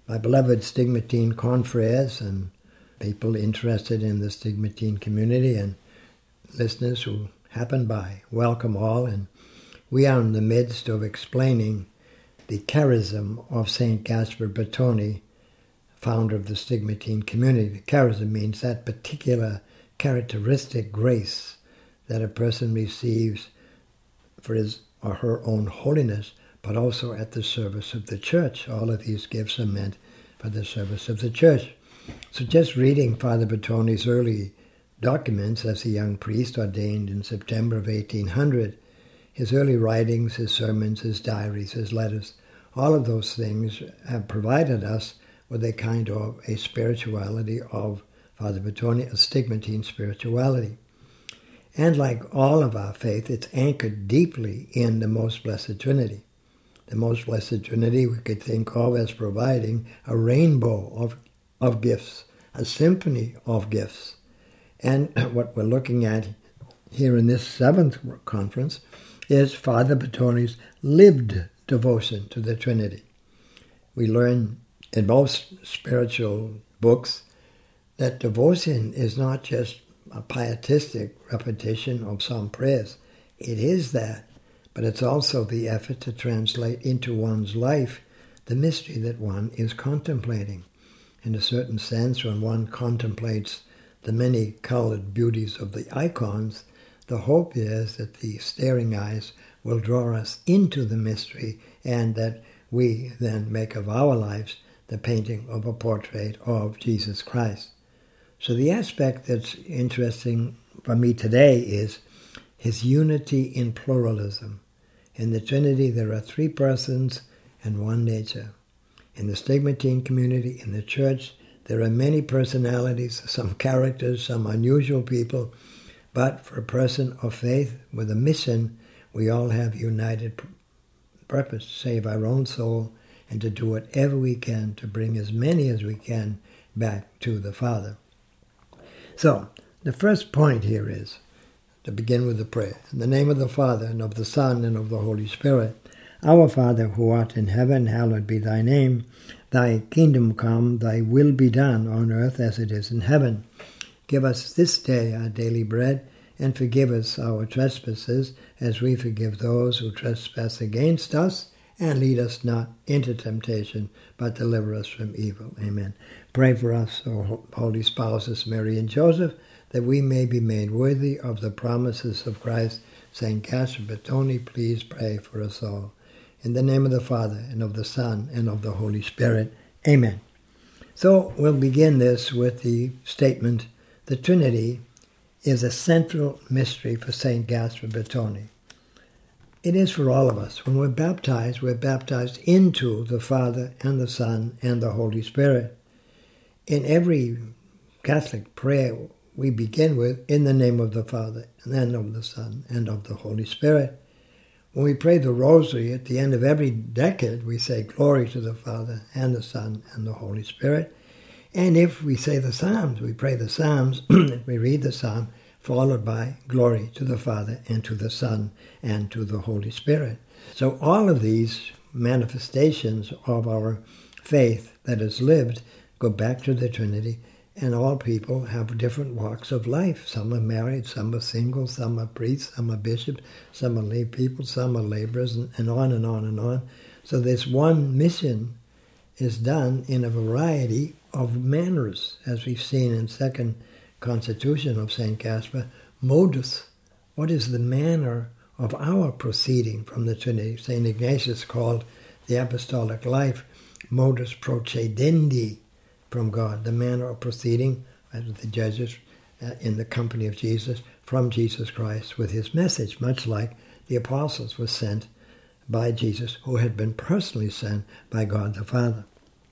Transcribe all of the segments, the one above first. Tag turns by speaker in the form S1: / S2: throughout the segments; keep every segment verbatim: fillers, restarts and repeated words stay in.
S1: my beloved Stigmatine confreres and people interested in the Stigmatine community and listeners who happen by, welcome all. And we are in the midst of explaining the charism of Saint Gaspar Bertoni, founder of the Stigmatine community. The charism means that particular characteristic grace that a person receives for his or her own holiness, but also at the service of the church. All of these gifts are meant for the service of the church. So just reading Father Bertoni's early documents as a young priest ordained in September of eighteen hundred, his early writings, his sermons, his diaries, his letters, all of those things have provided us with a kind of a spirituality of Father Bertoni, a Stigmatine spirituality. And like all of our faith, it's anchored deeply in the Most Blessed Trinity. The Most Blessed Trinity we could think of as providing a rainbow of, of gifts, a symphony of gifts. And what we're looking at here in this seventh conference is Father Bertoni's lived devotion to the Trinity. We learn in most spiritual books that devotion is not just a pietistic repetition of some prayers. It is that, but it's also the effort to translate into one's life the mystery that one is contemplating. In a certain sense, when one contemplates the many-colored beauties of the icons, the hope is that the staring eyes will draw us into the mystery and that we then make of our lives the painting of a portrait of Jesus Christ. So the aspect that's interesting for me today is his unity in pluralism. In the Trinity, there are three persons and one nature. In the Stigmatine community, in the church, there are many personalities, some characters, some unusual people, but for a person of faith with a mission, we all have united purpose to save our own soul and to do whatever we can to bring as many as we can back to the Father. So, the first point here is to begin with the prayer. In the name of the Father, and of the Son, and of the Holy Spirit. Our Father, who art in heaven, hallowed be thy name. Thy kingdom come, thy will be done on earth as it is in heaven. Give us this day our daily bread, and forgive us our trespasses, as we forgive those who trespass against us. And lead us not into temptation, but deliver us from evil. Amen. Pray for us, O holy spouses, Mary and Joseph, that we may be made worthy of the promises of Christ. Saint Gaspar Bertoni, please pray for us all. In the name of the Father, and of the Son, and of the Holy Spirit. Amen. So we'll begin this with the statement, the Trinity is a central mystery for Saint Gaspar Bertoni. It is for all of us. When we're baptized, we're baptized into the Father and the Son and the Holy Spirit. In every Catholic prayer, we begin with, in the name of the Father, and then of the Son, and of the Holy Spirit. When we pray the Rosary, at the end of every decade, we say, glory to the Father, and the Son, and the Holy Spirit. And if we say the Psalms, we pray the Psalms, we read the Psalm, followed by glory to the Father, and to the Son, and to the Holy Spirit. So all of these manifestations of our faith that is lived go back to the Trinity, and all people have different walks of life. Some are married, some are single, some are priests, some are bishops, some are lay people, some are laborers, and, and on and on and on. So this one mission is done in a variety of manners, as we've seen in Second Constitution of Saint Gaspar, modus. What is the manner of our proceeding from the Trinity? Saint Ignatius called the apostolic life modus procedendi from God, the manner of proceeding, as with the Jesuits, uh, in the company of Jesus, from Jesus Christ with his message, much like the apostles were sent by Jesus, who had been personally sent by God the Father.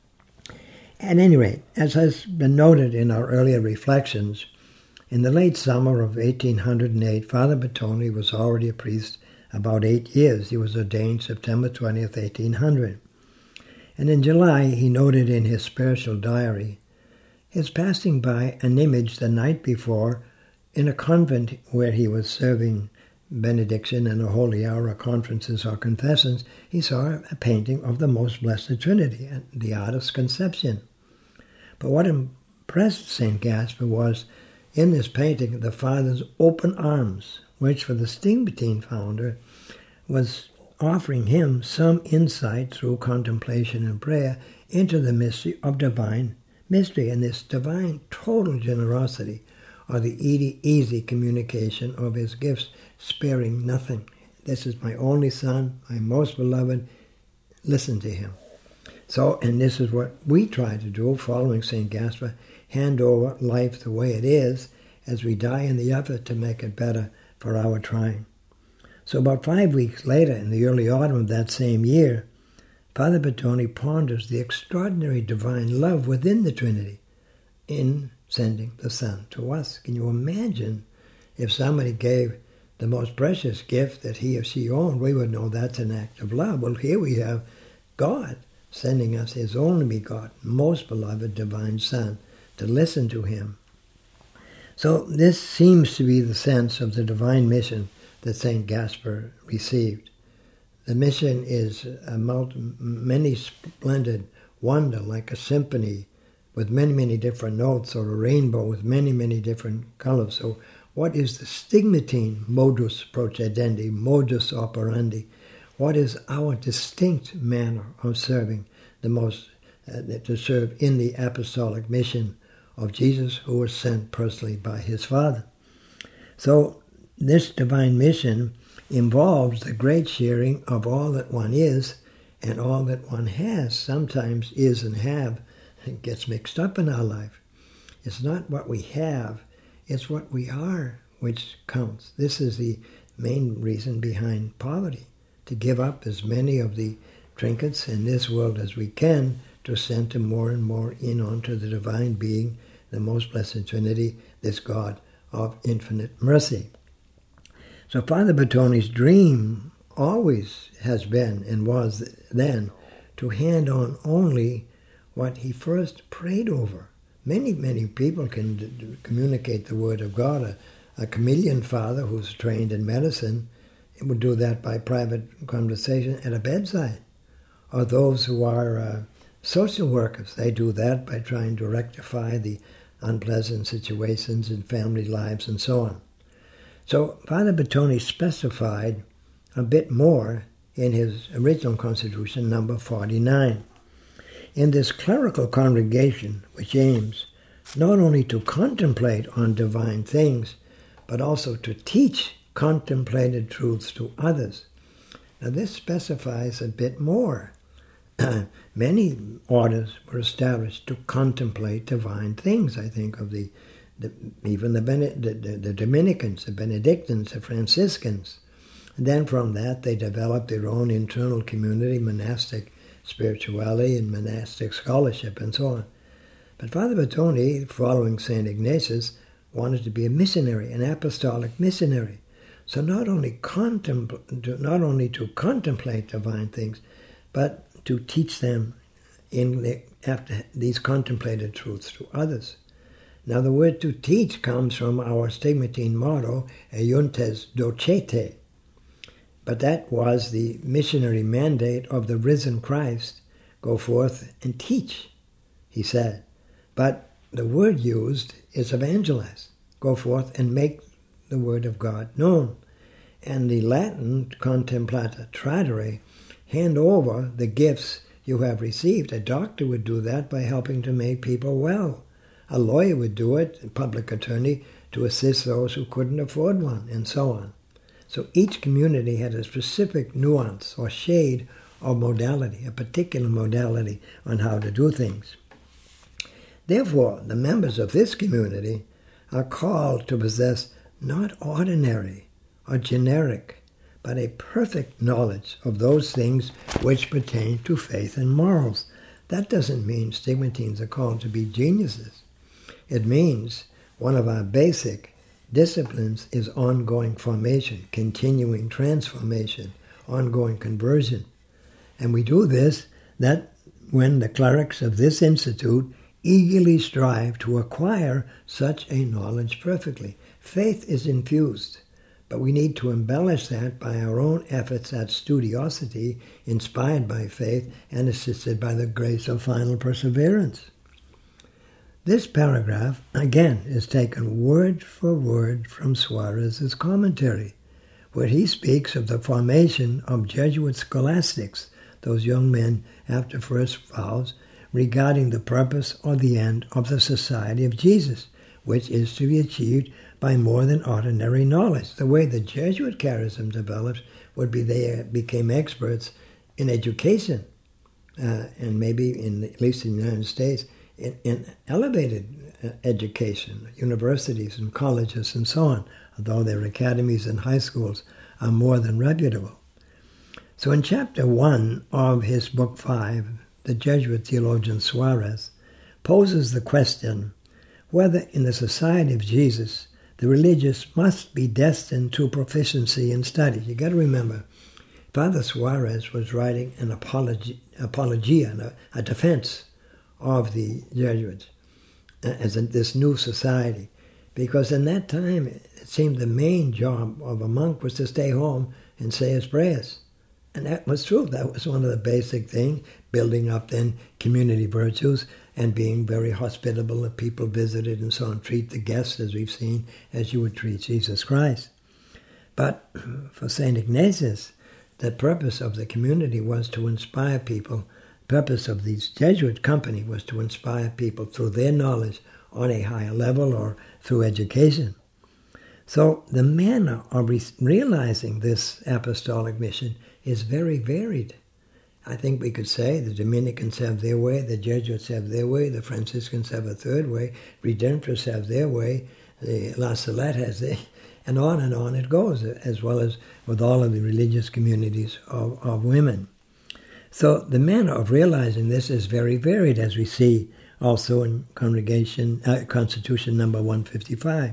S1: At any rate, as has been noted in our earlier reflections, in the late summer of eighteen hundred eight, Father Bertoni was already a priest about eight years. He was ordained September twentieth, eighteen hundred. And in July, he noted in his spiritual diary his passing by an image the night before in a convent where he was serving benediction in a holy hour or conferences or confessions, he saw a painting of the Most Blessed Trinity and the artist's conception. But what impressed Saint Gaspar was, in this painting, the Father's open arms, which for the Stigmatine founder was offering him some insight through contemplation and prayer into the mystery of divine mystery and this divine total generosity, or the easy, easy communication of his gifts, sparing nothing. This is my only son, my most beloved. Listen to him. So, and this is what we try to do, following Saint Gaspar, hand over life the way it is, as we die in the effort to make it better for our trying. So about five weeks later, in the early autumn of that same year, Father Bertone ponders the extraordinary divine love within the Trinity in sending the Son to us. Can you imagine if somebody gave the most precious gift that he or she owned? We would know that's an act of love. Well, here we have God sending us his only begotten, most beloved divine Son to listen to him. So this seems to be the sense of the divine mission that Saint Gaspar received. The mission is a multi, many splendid wonder, like a symphony with many, many different notes, or a rainbow with many, many different colors. So what is the Stigmatine modus procedendi, modus operandi? What is our distinct manner of serving the most, uh, to serve in the apostolic mission of Jesus, who was sent personally by his Father? So this divine mission involves the great sharing of all that one is and all that one has. Sometimes is and have it gets mixed up in our life. It's not what we have, it's what we are which counts. This is the main reason behind poverty, to give up as many of the trinkets in this world as we can to center more and more in onto the divine being, the most blessed Trinity, this God of infinite mercy. So Father Bertone's dream always has been, and was then, to hand on only what he first prayed over. Many, many people can d- d- communicate the word of God. A, a chameleon father who's trained in medicine would do that by private conversation at a bedside. Or those who are uh, social workers, they do that by trying to rectify the unpleasant situations in family lives and so on. So Father Bertone specified a bit more in his original constitution, number forty-nine. In this clerical congregation, which aims not only to contemplate on divine things, but also to teach contemplated truths to others. Now this specifies a bit more. Many orders were established to contemplate divine things. I think of the The, even the, the, the, the Dominicans, the Benedictines, the Franciscans. And then from that they developed their own internal community, monastic spirituality and monastic scholarship and so on. But Father Bertone, following Saint Ignatius, wanted to be a missionary, an apostolic missionary. So not only, contempl- not only to contemplate divine things, but to teach them in the, after these contemplated truths to others. Now the word to teach comes from our Stigmatine motto, Eiuntes docete. But that was the missionary mandate of the risen Christ. Go forth and teach, he said. But the word used is evangelize. Go forth and make the word of God known. And the Latin contemplata tradere, hand over the gifts you have received. A doctor would do that by helping to make people well. A lawyer would do it, a public attorney, to assist those who couldn't afford one, and so on. So each community had a specific nuance or shade of modality, a particular modality on how to do things. Therefore, the members of this community are called to possess not ordinary or generic, but a perfect knowledge of those things which pertain to faith and morals. That doesn't mean Stigmatines are called to be geniuses. It means one of our basic disciplines is ongoing formation, continuing transformation, ongoing conversion. And we do this that when the clerics of this institute eagerly strive to acquire such a knowledge perfectly. Faith is infused but we need to embellish that by our own efforts at studiosity, inspired by faith and assisted by the grace of final perseverance. This paragraph, again, is taken word for word from Suarez's commentary, where he speaks of the formation of Jesuit scholastics, those young men after first vows, regarding the purpose or the end of the Society of Jesus, which is to be achieved by more than ordinary knowledge. The way the Jesuit charism develops would be they became experts in education, uh, and maybe, in at least in the United States, in, in elevated uh, education, universities and colleges and so on, although their academies and high schools are more than reputable. So in chapter one of his book five, the Jesuit theologian Suarez poses the question whether in the Society of Jesus the religious must be destined to proficiency in study. You got to remember, Father Suarez was writing an apology, apologia, a, a defense of the Jesuits as in this new society, because in that time it seemed the main job of a monk was to stay home and say his prayers. And that was true. That was one of the basic things, building up then community virtues and being very hospitable if people visited and so on. Treat the guests, as we've seen, as you would treat Jesus Christ. But for Saint Ignatius, the purpose of the community was to inspire people. The purpose of these Jesuit company was to inspire people through their knowledge on a higher level or through education. So the manner of re- realizing this apostolic mission is very varied. I think we could say the Dominicans have their way, the Jesuits have their way, the Franciscans have a third way, Redemptorists have their way, the La Salette has their, and on and on it goes, as well as with all of the religious communities of, of women. So the manner of realizing this is very varied, as we see also in Congregation uh, Constitution number one fifty-five.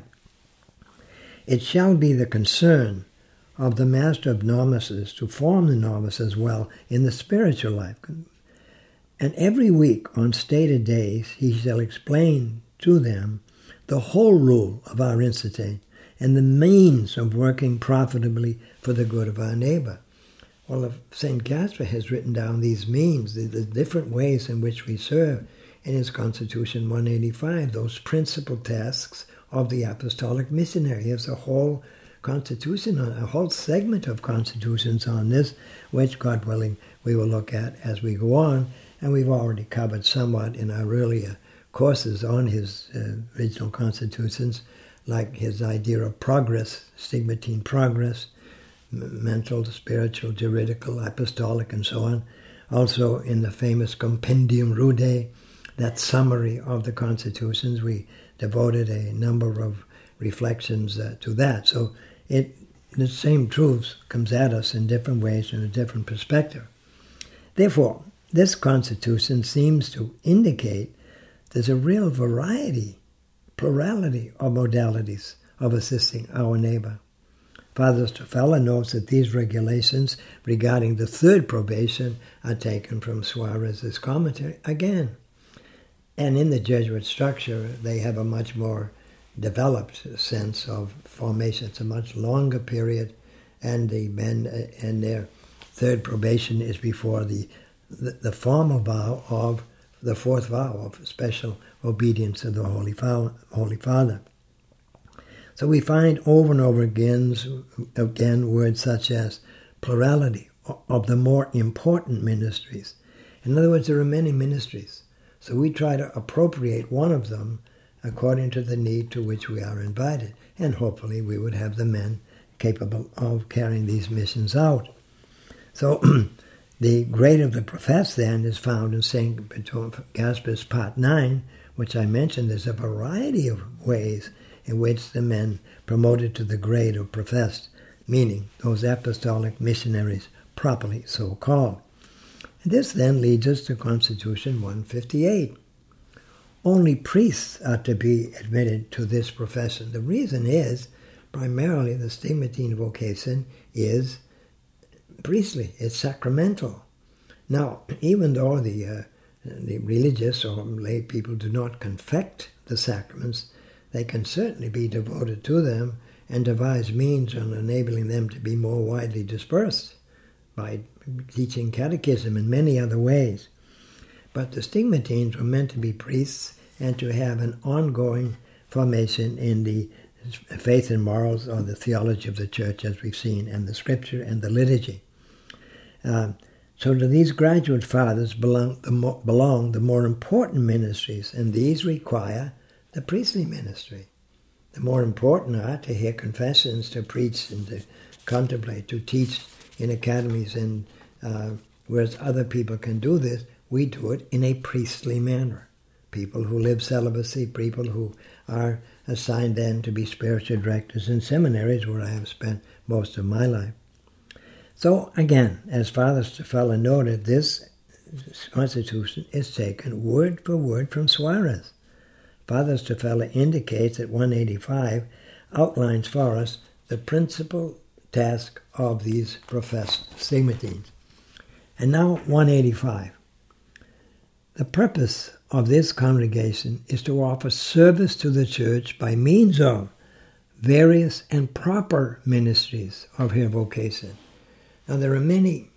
S1: It shall be the concern of the master of novices to form the novices well in the spiritual life. And every week on stated days he shall explain to them the whole rule of our institute and the means of working profitably for the good of our neighbor. Well, Saint Gaspar has written down these means, the, the different ways in which we serve in his Constitution one eighty-five, those principal tasks of the apostolic missionary. He has a whole constitution, a whole segment of constitutions on this, which, God willing, we will look at as we go on. And we've already covered somewhat in our earlier courses on his uh, original constitutions, like his idea of progress, stigmatine progress, m- mental, spiritual, juridical, apostolic, and so on. Also in the famous Compendium Rude, that summary of the constitutions, we devoted a number of reflections uh, to that. So it the same truths comes at us in different ways in a different perspective. Therefore, this constitution seems to indicate there's a real variety, plurality of modalities of assisting our neighbor. Father Strafella notes that these regulations regarding the third probation are taken from Suarez's commentary again. And in the Jesuit structure, they have a much more developed sense of formation. It's a much longer period, and the men and their third probation is before the, the the formal vow of the fourth vow of special obedience to the Holy Father. Holy Father. So we find over and over again, again words such as plurality of the more important ministries. In other words, there are many ministries. So we try to appropriate one of them according to the need to which we are invited. And hopefully we would have the men capable of carrying these missions out. So the grade of the professed then is found in Saint Gaspar's Part nine, which I mentioned. There's a variety of ways in which the men promoted to the grade of professed, meaning those apostolic missionaries properly so called. And this then leads us to Constitution one fifty-eight. Only priests are to be admitted to this profession. The reason is, primarily the stigmatine vocation is priestly, it's sacramental. Now, even though the, uh, the religious or lay people do not confect the sacraments, they can certainly be devoted to them and devise means on enabling them to be more widely dispersed by teaching catechism in many other ways. But the stigmatines were meant to be priests and to have an ongoing formation in the faith and morals or the theology of the church, as we've seen, and the scripture and the liturgy. Uh, so to these graduate fathers belong the, mo- belong the more important ministries, and these require the priestly ministry. The more important are to hear confessions, to preach and to contemplate, to teach in academies, and uh, whereas other people can do this, we do it in a priestly manner. People who live celibacy, people who are assigned then to be spiritual directors in seminaries, where I have spent most of my life. So again, as Father Stafella noted, this constitution is taken word for word from Suarez. Father Stafella indicates that one eighty-five outlines for us the principal task of these professed stigmatines. And now one eighty-five. The purpose of this congregation is to offer service to the church by means of various and proper ministries of her vocation. Now there are many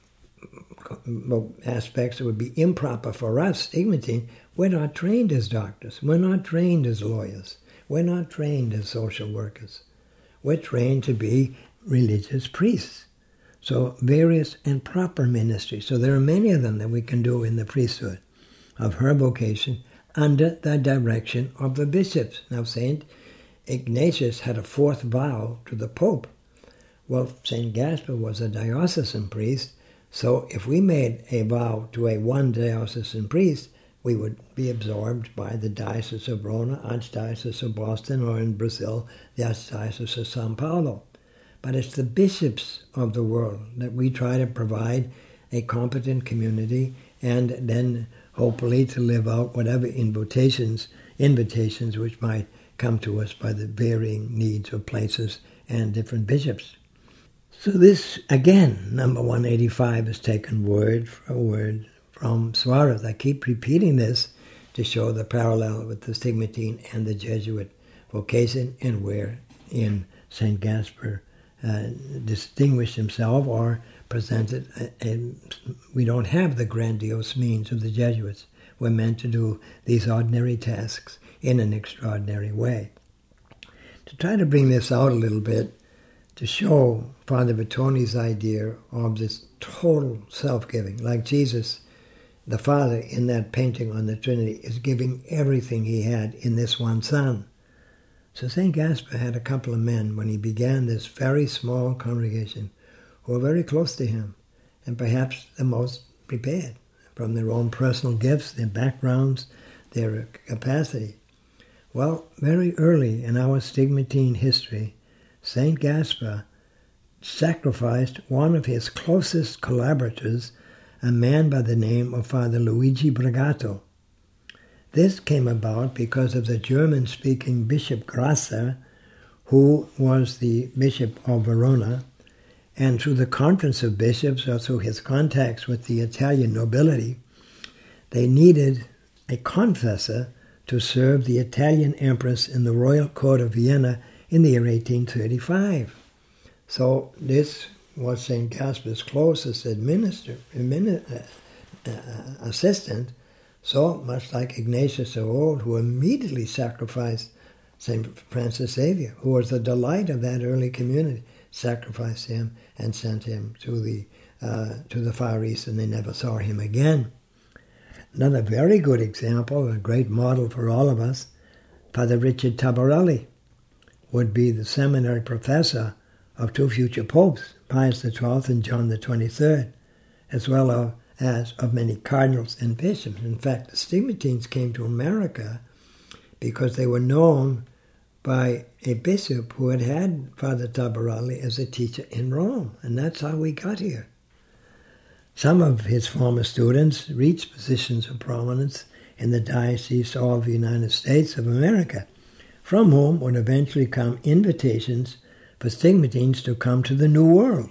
S1: aspects that would be improper for us, stigmatine. We're not trained as doctors. We're not trained as lawyers. We're not trained as social workers. We're trained to be religious priests. So various and proper ministries. So there are many of them that we can do in the priesthood of her vocation under the direction of the bishops. Now Saint Ignatius had a fourth vow to the Pope. Well, Saint Gaspar was a diocesan priest, so if we made a vow to a one diocesan priest, we would be absorbed by the Diocese of Verona, Archdiocese of Boston, or in Brazil, the Archdiocese of São Paulo. But it's the bishops of the world that we try to provide a competent community and then hopefully to live out whatever invitations, invitations which might come to us by the varying needs of places and different bishops. So this, again, number one eighty-five is taken word for word from Suarez. I keep repeating this to show the parallel with the stigmatine and the Jesuit vocation, and where in Saint Gaspar uh, distinguished himself or presented, and we don't have the grandiose means of the Jesuits. We're meant to do these ordinary tasks in an extraordinary way. To try to bring this out a little bit, to show Father Bertoni's idea of this total self-giving, like Jesus, the Father in that painting on the Trinity, is giving everything he had in this one Son. So Saint Gaspar had a couple of men when he began this very small congregation who were very close to him, and perhaps the most prepared from their own personal gifts, their backgrounds, their capacity. Well, very early in our stigmatine history, Saint Gaspar sacrificed one of his closest collaborators, a man by the name of Father Luigi Bragato. This came about because of the German-speaking Bishop Grasser, who was the Bishop of Verona, and through the Conference of Bishops, or through his contacts with the Italian nobility, they needed a confessor to serve the Italian Empress in the royal court of Vienna in the year eighteen thirty-five. So this was Saint Gaspar's closest administrator, administ- uh, uh, assistant, so much like Ignatius of old, who immediately sacrificed Saint Francis Xavier, who was the delight of that early community, sacrificed him and sent him to the uh, to the Far East, and they never saw him again. Another very good example, a great model for all of us, Father Richard Tabarelli would be the seminary professor of two future popes, Pius the twelfth and John the twenty-third, as well as of many cardinals and bishops. In fact, the stigmatines came to America because they were known by a bishop who had had Father Tabarelli as a teacher in Rome, and that's how we got here. Some of his former students reached positions of prominence in the Diocese of the United States of America, from whom would eventually come invitations for stigmatines to come to the New World.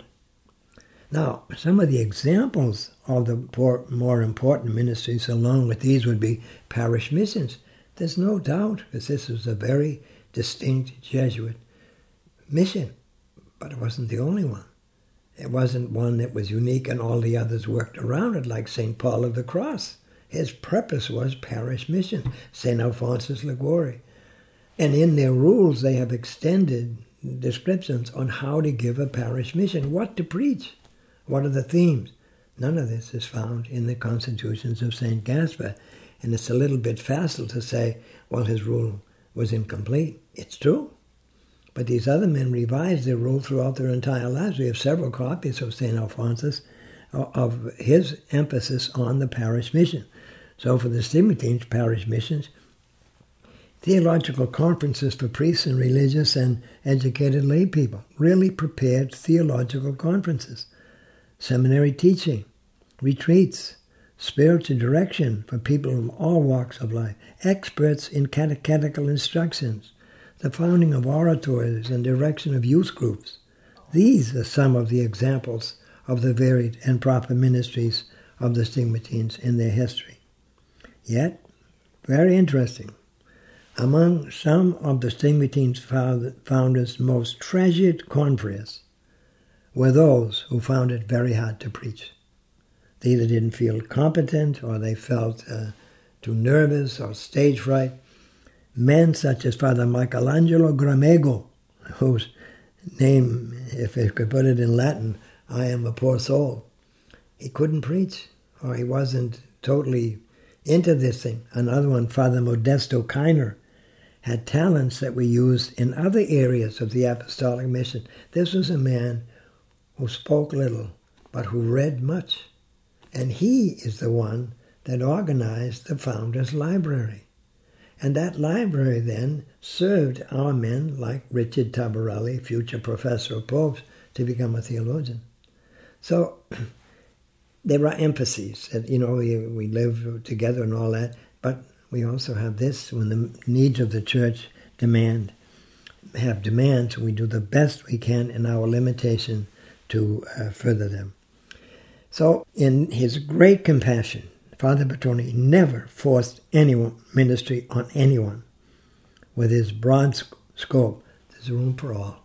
S1: Now, some of the examples of the more important ministries along with these would be parish missions. There's no doubt, because this was a very distinct Jesuit mission, but it wasn't the only one. It wasn't one that was unique and all the others worked around it, like Saint Paul of the Cross. His purpose was parish mission, Saint Alphonsus Liguori. And in their rules, they have extended descriptions on how to give a parish mission, what to preach, what are the themes. None of this is found in the constitutions of Saint Gaspar. And it's a little bit facile to say, well, his rule was incomplete. It's true. But these other men revised their rule throughout their entire lives. We have several copies of Saint Alphonsus of his emphasis on the parish mission. So for the Stigmatines parish missions, theological conferences for priests and religious and educated lay people, really prepared theological conferences, seminary teaching, retreats, spiritual direction for people from all walks of life, experts in catechetical instructions, the founding of oratories and direction of youth groups. These are some of the examples of the varied and proper ministries of the Stigmatines in their history. Yet, very interesting, among some of the Stigmatines founders' most treasured confreres were those who found it very hard to preach. They either didn't feel competent or they felt uh, too nervous or stage fright. Men such as Father Michelangelo Gramego, whose name, if I could put it in Latin, I am a poor soul. He couldn't preach, or he wasn't totally into this thing. Another one, Father Modesto Kiner, had talents that were used in other areas of the apostolic mission. This was a man who spoke little, but who read much. And he is the one that organized the Founders Library. And that library then served our men like Richard Tabarelli, future professor of popes, to become a theologian. So there are emphases that, you know, we, we live together and all that, but we also have this, when the needs of the church demand, have demands, we do the best we can in our limitation to uh, further them. So in his great compassion, Father Bertone never forced any ministry on anyone. With his broad sc- scope, there's room for all.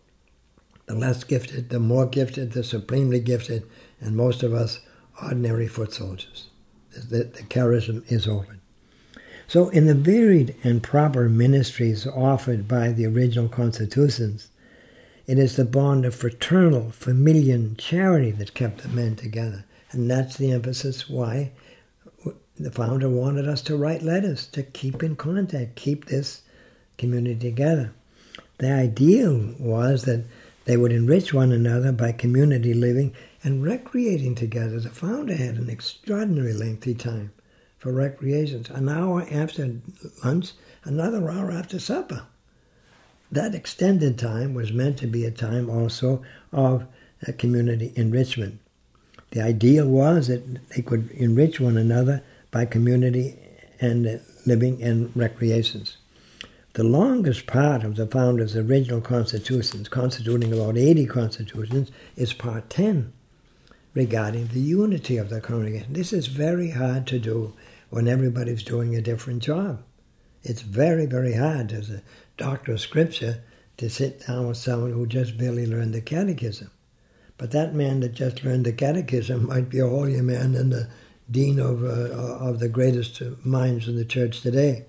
S1: The less gifted, the more gifted, the supremely gifted, and most of us ordinary foot soldiers. The, the charism is open. So in the varied and proper ministries offered by the original constitutions, it is the bond of fraternal, familial charity that kept the men together. And that's the emphasis why the founder wanted us to write letters, to keep in contact, keep this community together. The ideal was that they would enrich one another by community living and recreating together. The founder had an extraordinary lengthy time for recreations, an hour after lunch, another hour after supper. That extended time was meant to be a time also of uh, community enrichment. The ideal was that they could enrich one another by community and uh, living and recreations. The longest part of the founders' original constitutions, constituting about eighty constitutions, is part ten, regarding the unity of the congregation. This is very hard to do when everybody's doing a different job. It's very, very hard as a doctor of scripture to sit down with someone who just barely learned the catechism. But that man that just learned the catechism might be a holier man than the dean of, uh, of the greatest minds in the church today.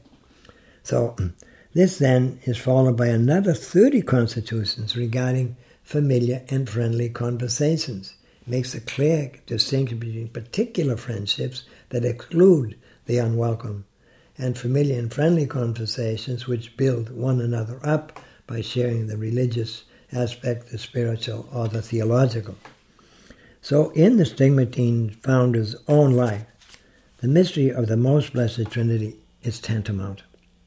S1: So this then is followed by another thirty constitutions regarding familiar and friendly conversations. It makes a clear distinction between particular friendships that exclude the unwelcome and familiar and friendly conversations which build one another up by sharing the religious aspect, the spiritual, or the theological. So in the Stigmatine founder's own life, the mystery of the Most Blessed Trinity is tantamount.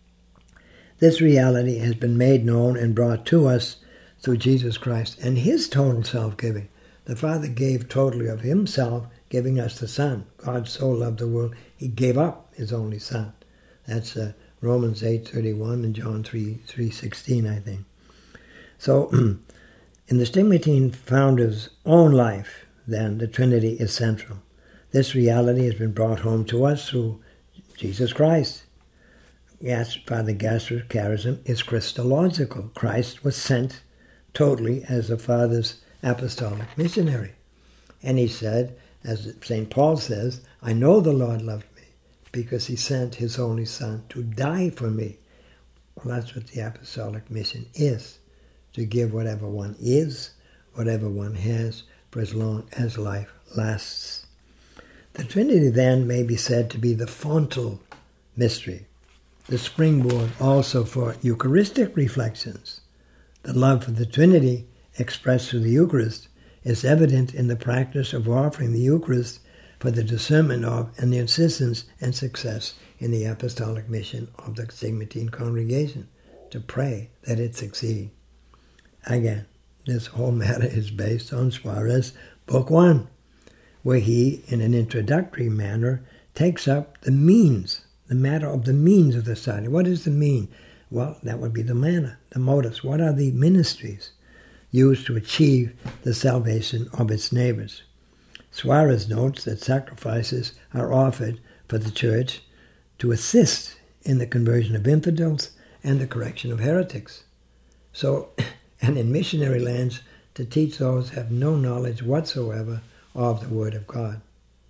S1: This reality has been made known and brought to us through Jesus Christ and his total self-giving. The Father gave totally of himself, giving us the Son. God so loved the world, he gave up his only Son. That's uh, Romans eight thirty-one and John three sixteen, I think. So in the Stigmatine founder's own life, then, the Trinity is central. This reality has been brought home to us through Jesus Christ. Yes, Father Gaspar's charism is Christological. Christ was sent totally as the Father's apostolic missionary. And he said, as Saint Paul says, I know the Lord loved me because he sent his only Son to die for me. Well, that's what the apostolic mission is, to give whatever one is, whatever one has, for as long as life lasts. The Trinity then may be said to be the fontal mystery, the springboard also for Eucharistic reflections. The love for the Trinity, expressed through the Eucharist, is evident in the practice of offering the Eucharist for the discernment of and the insistence and success in the apostolic mission of the Sigmatine congregation, to pray that it succeed. Again, this whole matter is based on Suarez, Book One, where he, in an introductory manner, takes up the means, the matter of the means of the society. What is the mean? Well, that would be the manner, the motives. What are the ministries used to achieve the salvation of its neighbors? Suarez notes that sacrifices are offered for the Church to assist in the conversion of infidels and the correction of heretics. So, and in missionary lands, to teach those who have no knowledge whatsoever of the Word of God.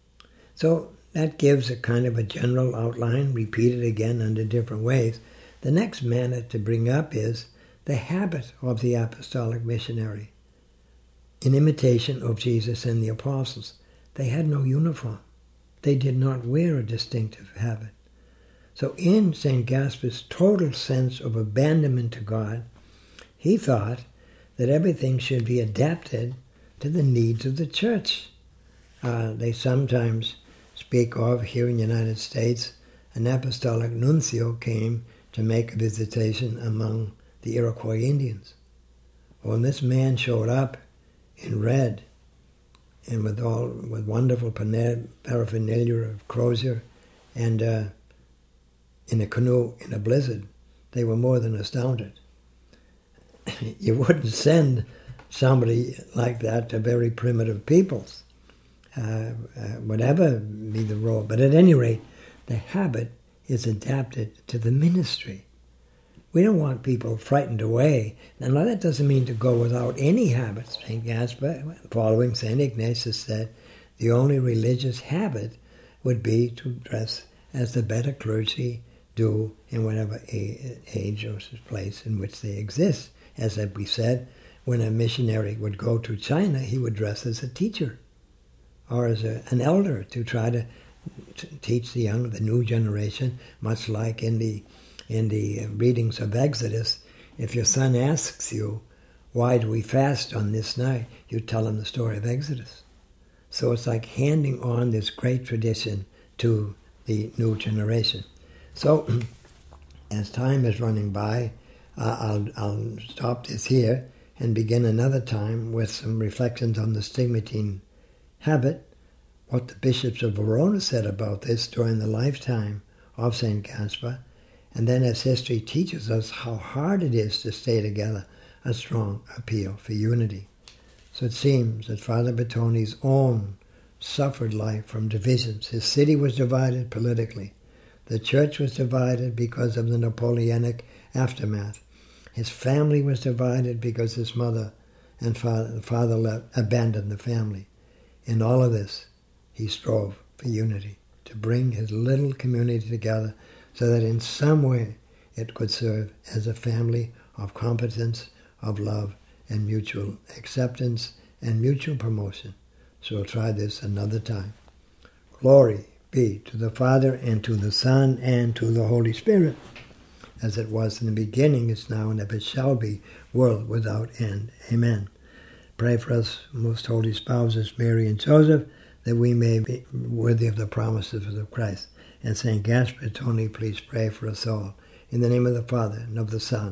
S1: So that gives a kind of a general outline, repeated again under different ways. The next manner to bring up is the habit of the apostolic missionary. In imitation of Jesus and the apostles, they had no uniform. They did not wear a distinctive habit. So in Saint Gaspar's total sense of abandonment to God, he thought that everything should be adapted to the needs of the church. Uh, they sometimes speak of, here in the United States, an apostolic nuncio came to make a visitation among the Iroquois Indians. When this man showed up in red and with all with wonderful paraphernalia of crozier and uh, in a canoe in a blizzard, they were more than astounded. You wouldn't send somebody like that to very primitive peoples, uh, uh, whatever be the role. But at any rate, the habit is adapted to the ministry. We don't want people frightened away. Now, that doesn't mean to go without any habits. Saint Gaspar, following Saint Ignatius, said the only religious habit would be to dress as the better clergy do in whatever age or place in which they exist. As we said, when a missionary would go to China, he would dress as a teacher or as a, an elder to try to, to teach the young, the new generation, much like in the in the readings of Exodus. If your son asks you, why do we fast on this night, you tell him the story of Exodus. So it's like handing on this great tradition to the new generation. So as time is running by, uh, I'll, I'll stop this here and begin another time with some reflections on the stigmatine habit, what the bishops of Verona said about this during the lifetime of Saint Gaspar, and then as history teaches us how hard it is to stay together, a strong appeal for unity. So it seems that Father Bertoni's own suffered life from divisions. His city was divided politically. The church was divided because of the Napoleonic aftermath. His family was divided because his mother and father, father left, abandoned the family. In all of this, he strove for unity, to bring his little community together so that in some way it could serve as a family of competence, of love, and mutual acceptance and mutual promotion. So we'll try this another time. Glory be to the Father, and to the Son, and to the Holy Spirit, as it was in the beginning, is now, and ever shall be, world without end. Amen. Pray for us, most holy spouses, Mary and Joseph, that we may be worthy of the promises of Christ. And Saint Gaspar Bertoni, please pray for us all. In the name of the Father, and of the Son,